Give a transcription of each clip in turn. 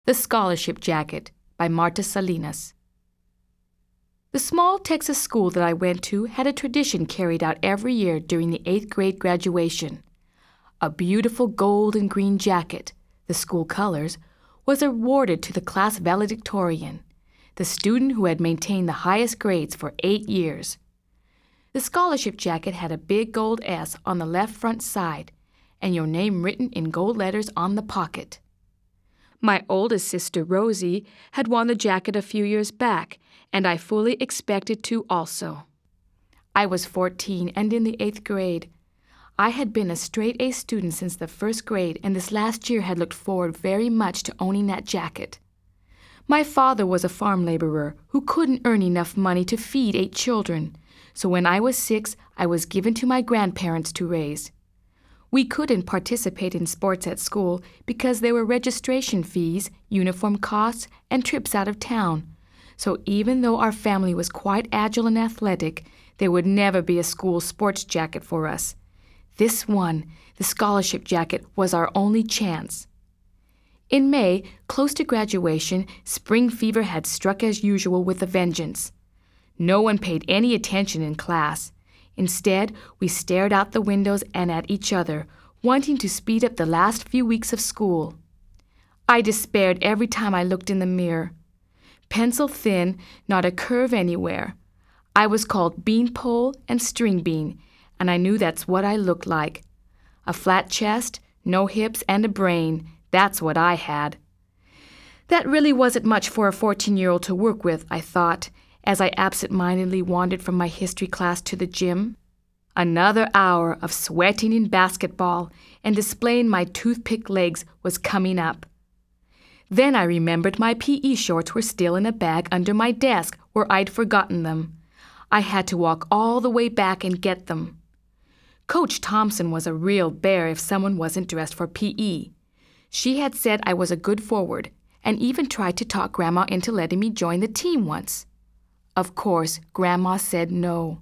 The Scholarship Jacket by Marta Salinas. The small Texas school that I went to had a tradition carried out every year during the 8th grade graduation. A beautiful gold and green jacket, the school colors, was awarded to the class valedictorian, the student who had maintained the highest grades for 8 years. The scholarship jacket had a big gold S on the left front side and your name written in gold letters on the pocket. My oldest sister, Rosie, had won the jacket a few years back, and I fully expected to also. I was 14 and in the 8th grade. I had been a straight-A student since the 1st grade, and this last year had looked forward very much to owning that jacket. My father was a farm laborer who couldn't earn enough money to feed 8 children, so when I was 6, I was given to my grandparents to raise. We couldn't participate in sports at school because there were registration fees, uniform costs, and trips out of town. So even though our family was quite agile and athletic, there would never be a school sports jacket for us. This one, the scholarship jacket, was our only chance. In May, close to graduation, spring fever had struck as usual with a vengeance. No one paid any attention in class. Instead, we stared out the windows and at each other, wanting to speed up the last few weeks of school. I despaired every time I looked in the mirror. Pencil thin, not a curve anywhere. I was called beanpole and string bean, and I knew that's what I looked like. A flat chest, no hips, and a brain, that's what I had. That really wasn't much for a 14-year-old to work with, I thought, as I absent-mindedly wandered from my history class to the gym. Another hour of sweating in basketball and displaying my toothpick legs was coming up. Then I remembered my PE shorts were still in a bag under my desk where I'd forgotten them. I had to walk all the way back and get them. Coach Thompson was a real bear if someone wasn't dressed for PE. She had said I was a good forward and even tried to talk Grandma into letting me join the team once. Of course, Grandma said no.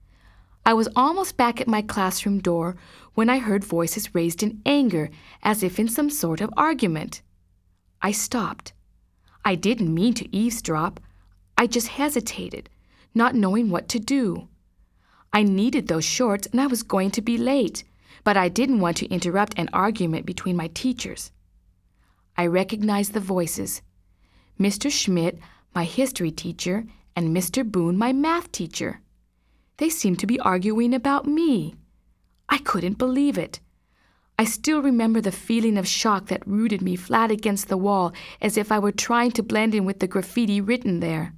I was almost back at my classroom door when I heard voices raised in anger, as if in some sort of argument. I stopped. I didn't mean to eavesdrop. I just hesitated, not knowing what to do. I needed those shorts and I was going to be late, but I didn't want to interrupt an argument between my teachers. I recognized the voices. Mr. Schmidt, my history teacher, and Mr. Boone, my math teacher. They seemed to be arguing about me. I couldn't believe it. I still remember the feeling of shock that rooted me flat against the wall as if I were trying to blend in with the graffiti written there.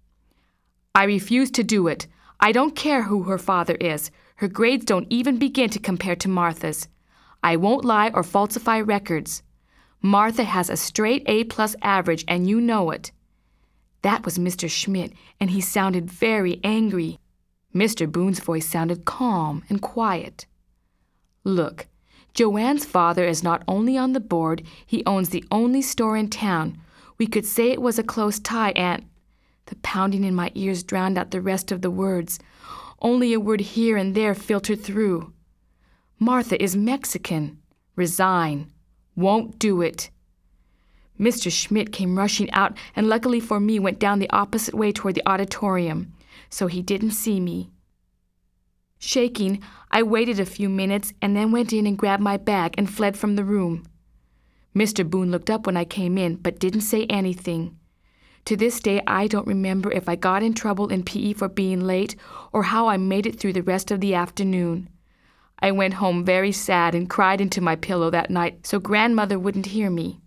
I refuse to do it. I don't care who her father is. Her grades don't even begin to compare to Martha's. I won't lie or falsify records. Martha has a straight A+ average, and you know it. That was Mr. Schmidt, and he sounded very angry. Mr. Boone's voice sounded calm and quiet. Look, Joanne's father is not only on the board, he owns the only store in town. We could say it was a close tie, and... The pounding in my ears drowned out the rest of the words. Only a word here and there filtered through. Martha is Mexican. Resign. Won't do it. Mr. Schmidt came rushing out and luckily for me went down the opposite way toward the auditorium, so he didn't see me. Shaking, I waited a few minutes and then went in and grabbed my bag and fled from the room. Mr. Boone looked up when I came in but didn't say anything. To this day, I don't remember if I got in trouble in PE for being late or how I made it through the rest of the afternoon. I went home very sad and cried into my pillow that night so Grandmother wouldn't hear me.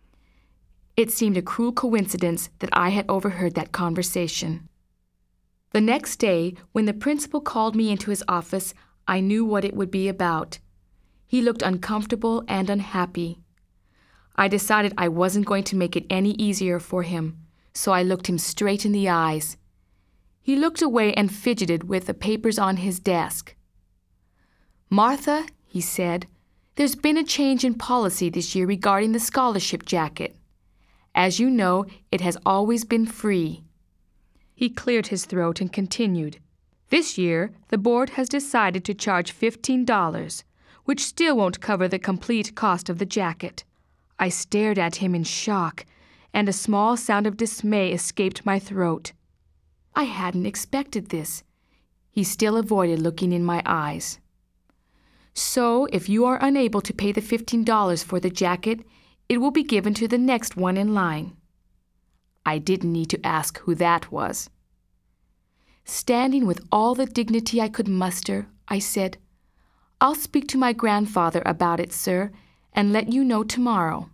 It seemed a cruel coincidence that I had overheard that conversation. The next day, when the principal called me into his office, I knew what it would be about. He looked uncomfortable and unhappy. I decided I wasn't going to make it any easier for him, so I looked him straight in the eyes. He looked away and fidgeted with the papers on his desk. "Martha," he said, "there's been a change in policy this year regarding the scholarship jacket. As you know, it has always been free." He cleared his throat and continued, "This year, the board has decided to charge $15, which still won't cover the complete cost of the jacket." I stared at him in shock. and a small sound of dismay escaped my throat. I hadn't expected this. He still avoided looking in my eyes. So, if you are unable to pay the $15 for the jacket, it will be given to the next one in line. I didn't need to ask who that was. Standing with all the dignity I could muster, I said, "I'll speak to my grandfather about it, sir, and let you know tomorrow."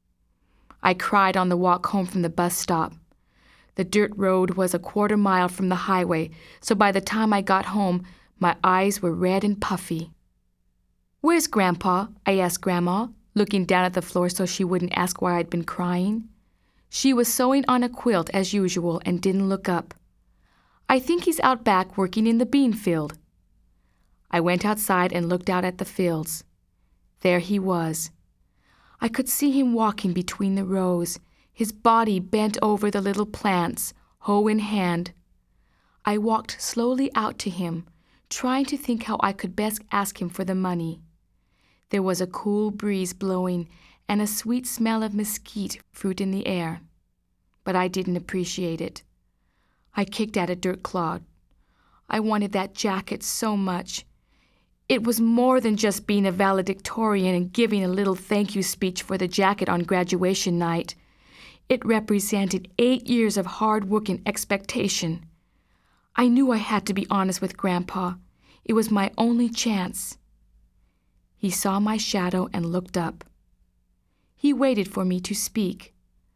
I cried on the walk home from the bus stop. The dirt road was a quarter mile from the highway, so by the time I got home, my eyes were red and puffy. "Where's Grandpa?" I asked Grandma, looking down at the floor so she wouldn't ask why I'd been crying. She was sewing on a quilt as usual and didn't look up. "I think he's out back working in the bean field." I went outside and looked out at the fields. There he was. I could see him walking between the rows, his body bent over the little plants, hoe in hand. I walked slowly out to him, trying to think how I could best ask him for the money. There was a cool breeze blowing and a sweet smell of mesquite fruit in the air, but I didn't appreciate it. I kicked at a dirt clod. I wanted that jacket so much. It was more than just being a valedictorian and giving a little thank you speech for the jacket on graduation night. It represented 8 years of hard work and expectation. I knew I had to be honest with Grandpa. It was my only chance. He saw my shadow and looked up. He waited for me to speak.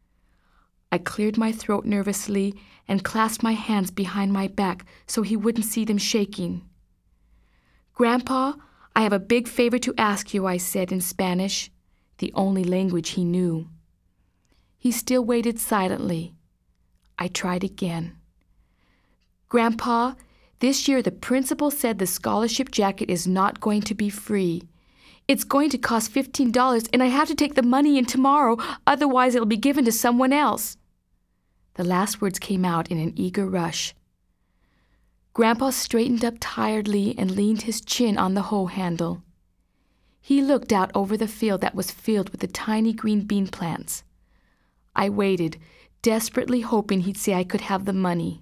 I cleared my throat nervously and clasped my hands behind my back so he wouldn't see them shaking. "Grandpa, I have a big favor to ask you," I said in Spanish, the only language he knew. He still waited silently. I tried again. "Grandpa, this year the principal said the scholarship jacket is not going to be free. It's going to cost $15, and I have to take the money in tomorrow, otherwise it'll be given to someone else." The last words came out in an eager rush. Grandpa straightened up tiredly and leaned his chin on the hoe handle. He looked out over the field that was filled with the tiny green bean plants. I waited, desperately hoping he'd say I could have the money.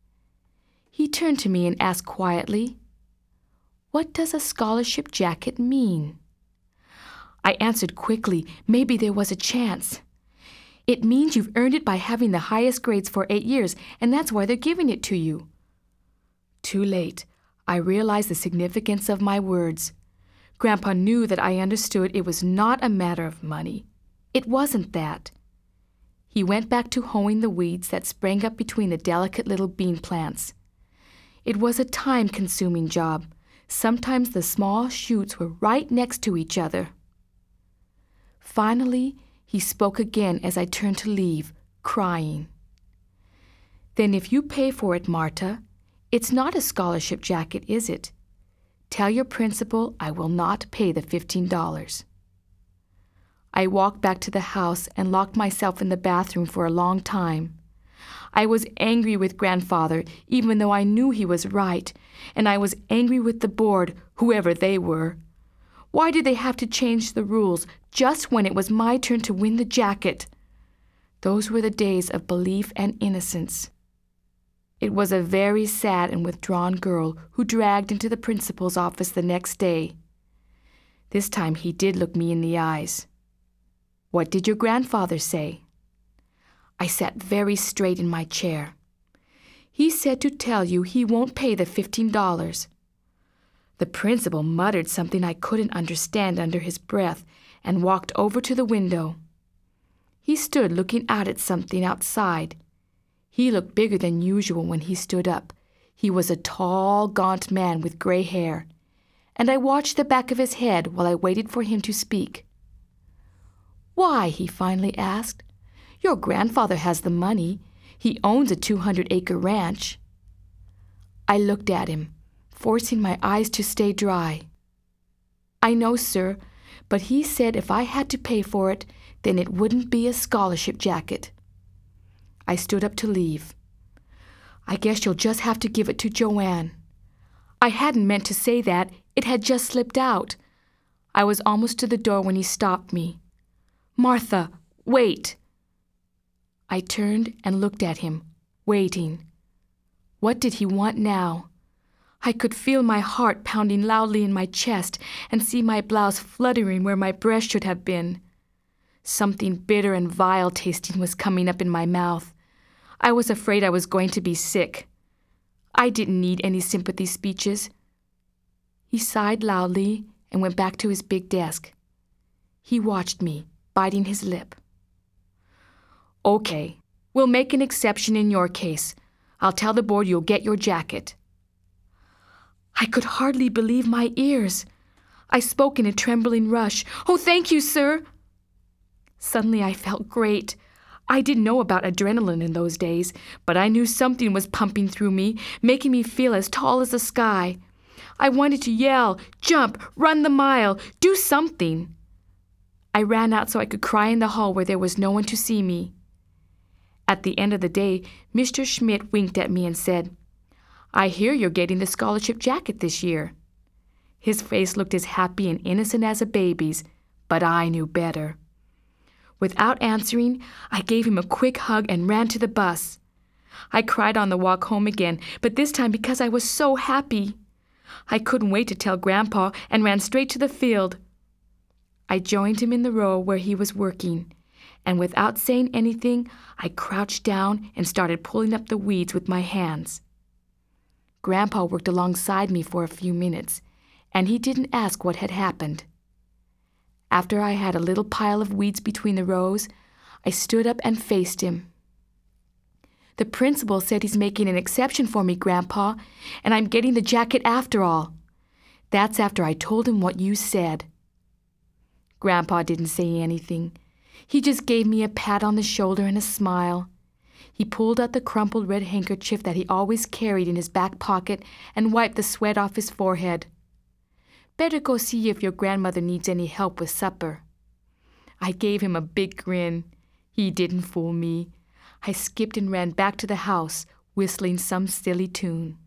He turned to me and asked quietly, "What does a scholarship jacket mean?" I answered quickly. Maybe there was a chance. "It means you've earned it by having the highest grades for 8 years, and that's why they're giving it to you." Too late. I realized the significance of my words. Grandpa knew that I understood it was not a matter of money. It wasn't that. He went back to hoeing the weeds that sprang up between the delicate little bean plants. It was a time-consuming job. Sometimes the small shoots were right next to each other. Finally, he spoke again as I turned to leave, crying. "Then if you pay for it, Marta, it's not a scholarship jacket, is it? Tell your principal I will not pay the $15. I walked back to the house and locked myself in the bathroom for a long time. I was angry with Grandfather, even though I knew he was right, and I was angry with the board, whoever they were. Why did they have to change the rules just when it was my turn to win the jacket? Those were the days of belief and innocence. It was a very sad and withdrawn girl who dragged into the principal's office the next day. This time he did look me in the eyes. "What did your grandfather say?" I sat very straight in my chair. "He said to tell you he won't pay the $15. The principal muttered something I couldn't understand under his breath and walked over to the window. He stood looking out at something outside. He looked bigger than usual when he stood up. He was a tall, gaunt man with gray hair, and I watched the back of his head while I waited for him to speak. "Why?" he finally asked. "Your grandfather has the money. He owns a 200-acre ranch." I looked at him, forcing my eyes to stay dry. "I know, sir, but he said if I had to pay for it, then it wouldn't be a scholarship jacket." I stood up to leave. "I guess you'll just have to give it to Joanne." I hadn't meant to say that. It had just slipped out. I was almost to the door when he stopped me. "Martha, wait." I turned and looked at him, waiting. What did he want now? I could feel my heart pounding loudly in my chest and see my blouse fluttering where my breast should have been. Something bitter and vile tasting was coming up in my mouth. I was afraid I was going to be sick. I didn't need any sympathy speeches. He sighed loudly and went back to his big desk. He watched me, biting his lip. Okay, we'll make an exception in your case. I'll tell the board you'll get your jacket. I could hardly believe my ears. I spoke in a trembling rush. Oh, thank you, sir. Suddenly I felt great. I didn't know about adrenaline in those days, but I knew something was pumping through me, making me feel as tall as the sky. I wanted to yell, jump, run the mile, do something. I ran out so I could cry in the hall where there was no one to see me. At the end of the day, Mr. Schmidt winked at me and said, I hear you're getting the scholarship jacket this year. His face looked as happy and innocent as a baby's, but I knew better. Without answering, I gave him a quick hug and ran to the bus. I cried on the walk home again, but this time because I was so happy. I couldn't wait to tell Grandpa and ran straight to the field. I joined him in the row where he was working, and without saying anything, I crouched down and started pulling up the weeds with my hands. Grandpa worked alongside me for a few minutes, and he didn't ask what had happened. After I had a little pile of weeds between the rows, I stood up and faced him. The principal said he's making an exception for me, Grandpa, and I'm getting the jacket after all. That's after I told him what you said. Grandpa didn't say anything. He just gave me a pat on the shoulder and a smile. He pulled out the crumpled red handkerchief that he always carried in his back pocket and wiped the sweat off his forehead. Better go see if your grandmother needs any help with supper. I gave him a big grin. He didn't fool me. I skipped and ran back to the house, whistling some silly tune.